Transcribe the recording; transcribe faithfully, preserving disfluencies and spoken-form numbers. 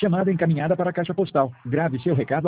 Chamada encaminhada para a caixa postal. Grave seu recado